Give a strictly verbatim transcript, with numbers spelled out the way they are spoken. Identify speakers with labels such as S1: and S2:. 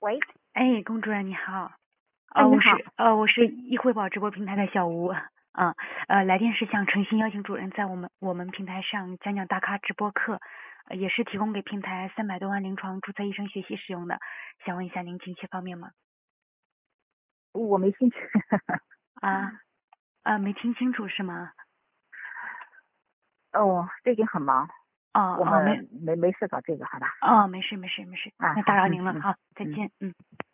S1: 喂，
S2: 哎，龚主任你好，
S1: 哎，
S2: 呃，
S1: 你好。
S2: 我是呃我是易汇宝直播平台的小吴，嗯呃来电是想诚心邀请主任在我们我们平台上讲讲大咖直播课，呃也是提供给平台三百多万临床注册医生学习使用的，想问一下您近期方面吗？
S1: 我没兴趣。
S2: 啊啊没听清楚是吗？
S1: 哦，最近很忙，我
S2: 哦哦没
S1: 们没没事搞这个，好吧？
S2: 哦没事没事没事，
S1: 啊，好，
S2: 那打扰
S1: 嗯嗯
S2: 您了，好再
S1: 嗯。
S2: 见，嗯。